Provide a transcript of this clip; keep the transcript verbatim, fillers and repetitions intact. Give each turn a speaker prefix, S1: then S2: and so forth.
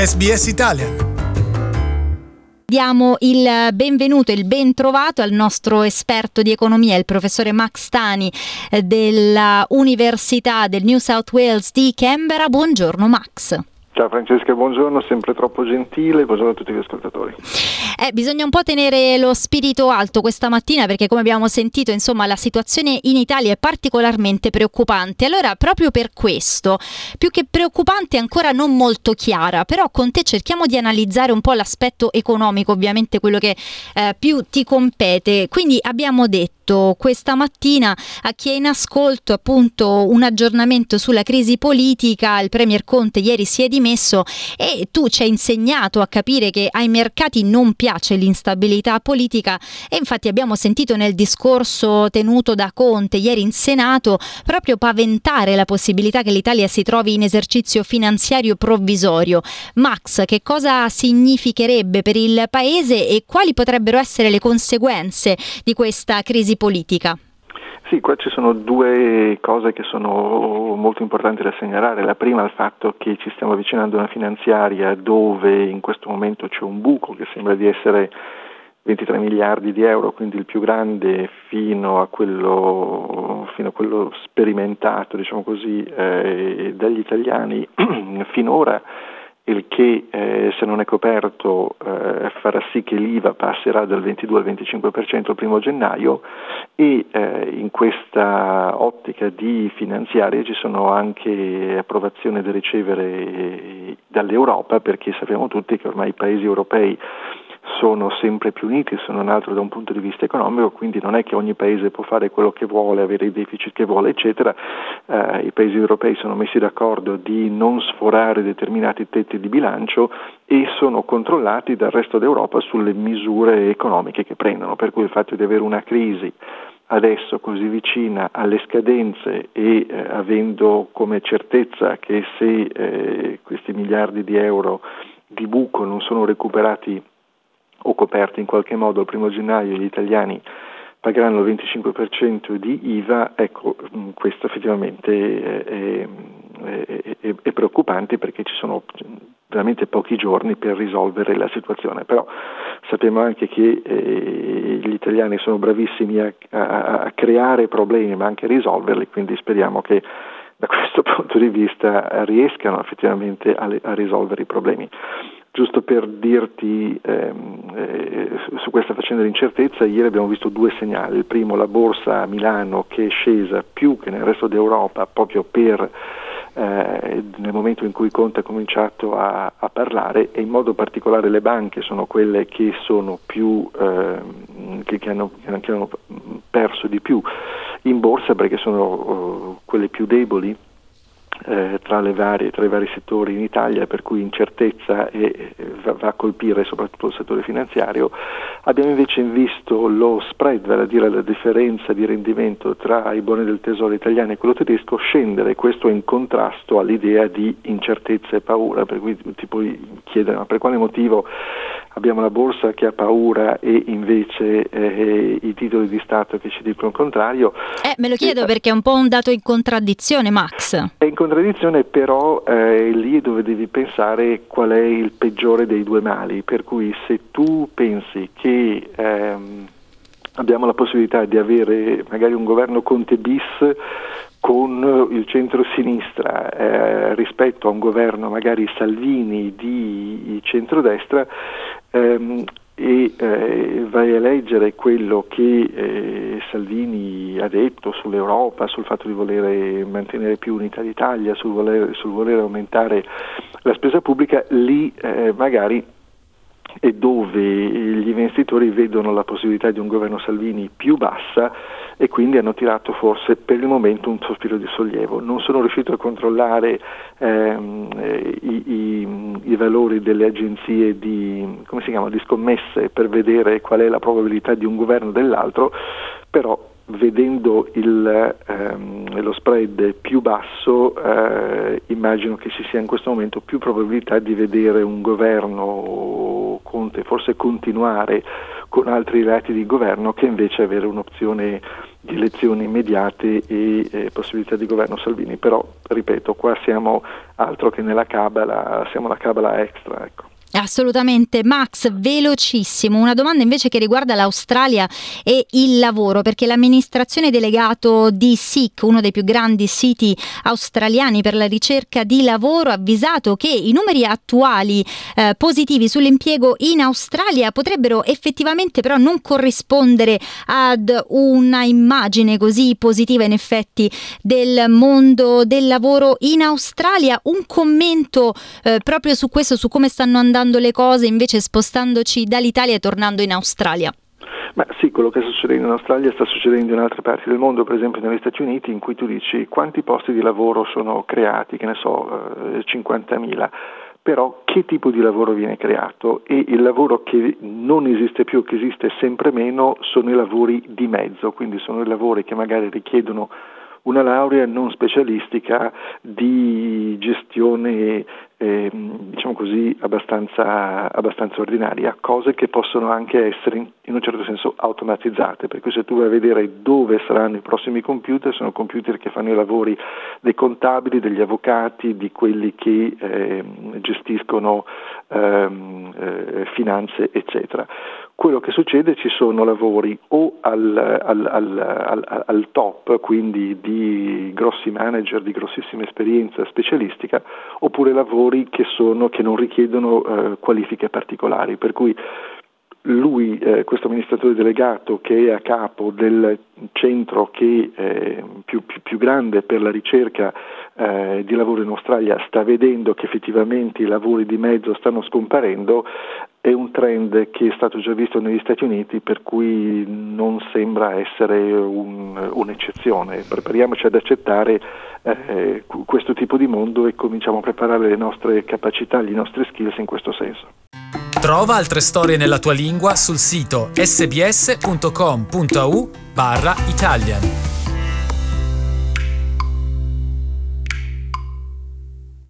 S1: S B S Italian.
S2: Diamo il benvenuto e il ben trovato al nostro esperto di economia, il professore Max Tani eh, della Università del New South Wales di Canberra. Buongiorno Max.
S3: Ciao Francesca, buongiorno, sempre troppo gentile, buongiorno a tutti gli ascoltatori.
S2: Eh, bisogna un po' tenere lo spirito alto questa mattina perché, come abbiamo sentito, insomma, la situazione in Italia è particolarmente preoccupante. Allora, proprio per questo, più che preoccupante, ancora non molto chiara, però con te cerchiamo di analizzare un po' l'aspetto economico, ovviamente quello che eh, più ti compete. Quindi abbiamo detto questa mattina a chi è in ascolto appunto un aggiornamento sulla crisi politica. Il Premier Conte ieri si è dimesso e tu ci hai insegnato a capire che ai mercati non piace l'instabilità politica, e infatti abbiamo sentito nel discorso tenuto da Conte ieri in Senato proprio paventare la possibilità che l'Italia si trovi in esercizio finanziario provvisorio. Max, che cosa significherebbe per il Paese e quali potrebbero essere le conseguenze di questa crisi politica?
S3: Sì, qua ci sono due cose che sono molto importanti da segnalare. La prima è il fatto che ci stiamo avvicinando a una finanziaria dove in questo momento c'è un buco che sembra di essere ventitré miliardi di euro, quindi il più grande fino a quello, fino a quello sperimentato, diciamo così, eh, dagli italiani finora. Il che eh, se non è coperto eh, farà sì che l'I V A passerà dal ventidue al venticinque per cento il primo gennaio, e eh, in questa ottica di finanziaria ci sono anche approvazioni da ricevere dall'Europa, perché sappiamo tutti che ormai i paesi europei sono sempre più uniti, se non altro da un punto di vista economico, quindi non è che ogni paese può fare quello che vuole, avere i deficit che vuole, eccetera. Eh, i paesi europei sono messi d'accordo di non sforare determinati tetti di bilancio e sono controllati dal resto d'Europa sulle misure economiche che prendono, per cui il fatto di avere una crisi adesso così vicina alle scadenze e eh, avendo come certezza che se eh, questi miliardi di euro di buco non sono recuperati o coperti in qualche modo al primo gennaio, gli italiani pagheranno il venticinque per cento di I V A, ecco, questo effettivamente è, è, è, è preoccupante, perché ci sono veramente pochi giorni per risolvere la situazione. Però sappiamo anche che eh, gli italiani sono bravissimi a, a, a creare problemi ma anche a risolverli, quindi speriamo che da questo punto di vista riescano effettivamente a, a risolvere i problemi. Giusto per dirti ehm, eh, su questa faccenda di incertezza, ieri abbiamo visto due segnali. Il primo, la borsa a Milano, che è scesa più che nel resto d'Europa proprio per eh, nel momento in cui Conte ha cominciato a, a parlare, e in modo particolare le banche sono quelle che sono più eh, che, che, hanno, che hanno perso di più in borsa, perché sono uh, quelle più deboli Eh, tra le varie tra i vari settori in Italia, per cui incertezza e, e va, va a colpire soprattutto il settore finanziario. Abbiamo invece visto lo spread, vale a dire la differenza di rendimento tra i buoni del tesoro italiano e quello tedesco, scendere. Questo in contrasto all'idea di incertezza e paura, per cui ti puoi chiedere ma per quale motivo abbiamo la borsa che ha paura e invece eh, i titoli di Stato che ci dicono il contrario.
S2: Eh, me lo chiedo e, perché è un po' un dato in contraddizione, Max.
S3: È in contraddizione, però eh, lì dove devi pensare qual è il peggiore dei due mali, per cui se tu pensi che ehm, abbiamo la possibilità di avere magari un governo Conte bis con il centro-sinistra eh, rispetto a un governo magari Salvini di centrodestra, ehm, e eh, vai a leggere quello che eh, Salvini ha detto sull'Europa, sul fatto di volere mantenere più unità d'Italia, sul volere, sul volere aumentare la spesa pubblica, lì eh, magari è dove gli investitori vedono la possibilità di un governo Salvini più bassa, e quindi hanno tirato forse per il momento un sospiro di sollievo. Non sono riuscito a controllare ehm, i, i, i valori delle agenzie di, come si chiama, di scommesse per vedere qual è la probabilità di un governo o dell'altro, però vedendo il, ehm, lo spread più basso eh, immagino che ci sia in questo momento più probabilità di vedere un governo Conte forse continuare con altri reati di governo che invece avere un'opzione di elezioni immediate e eh, possibilità di governo Salvini. Però, ripeto, qua siamo altro che nella cabala, siamo la cabala extra, ecco.
S2: Assolutamente. Max, velocissimo, una domanda invece che riguarda l'Australia e il lavoro, perché l'amministrazione delegato di Seek, uno dei più grandi siti australiani per la ricerca di lavoro, ha avvisato che i numeri attuali eh, positivi sull'impiego in Australia potrebbero effettivamente però non corrispondere ad una immagine così positiva in effetti del mondo del lavoro in Australia. Un commento eh, proprio su questo, su come stanno andando le cose invece spostandoci dall'Italia e tornando in Australia?
S3: Ma sì, quello che sta succedendo in Australia sta succedendo in altre parti del mondo, per esempio negli Stati Uniti, in cui tu dici quanti posti di lavoro sono creati, che ne so, cinquantamila, però che tipo di lavoro viene creato? E il lavoro che non esiste più, che esiste sempre meno, sono i lavori di mezzo, quindi sono i lavori che magari richiedono una laurea non specialistica di gestione, eh, diciamo così, abbastanza, abbastanza ordinaria, cose che possono anche essere in, in un certo senso automatizzate, per cui se tu vai a vedere dove saranno i prossimi computer, sono computer che fanno i lavori dei contabili, degli avvocati, di quelli che eh, gestiscono ehm, eh, finanze, eccetera. Quello che succede, ci sono lavori o al, al, al, al, al top, quindi di grossi manager, di grossissima esperienza specialistica, oppure lavori che, sono, che non richiedono eh, qualifiche particolari, per cui lui, eh, questo amministratore delegato che è a capo del centro che è più, più, più grande per la ricerca eh, di lavoro in Australia, sta vedendo che effettivamente i lavori di mezzo stanno scomparendo. È un trend che è stato già visto negli Stati Uniti, per cui non sembra essere un, un'eccezione. Prepariamoci ad accettare eh, questo tipo di mondo e cominciamo a preparare le nostre capacità, i nostri skills in questo senso.
S1: Trova altre storie nella tua lingua sul sito sbs punto com punto a u barra Italian.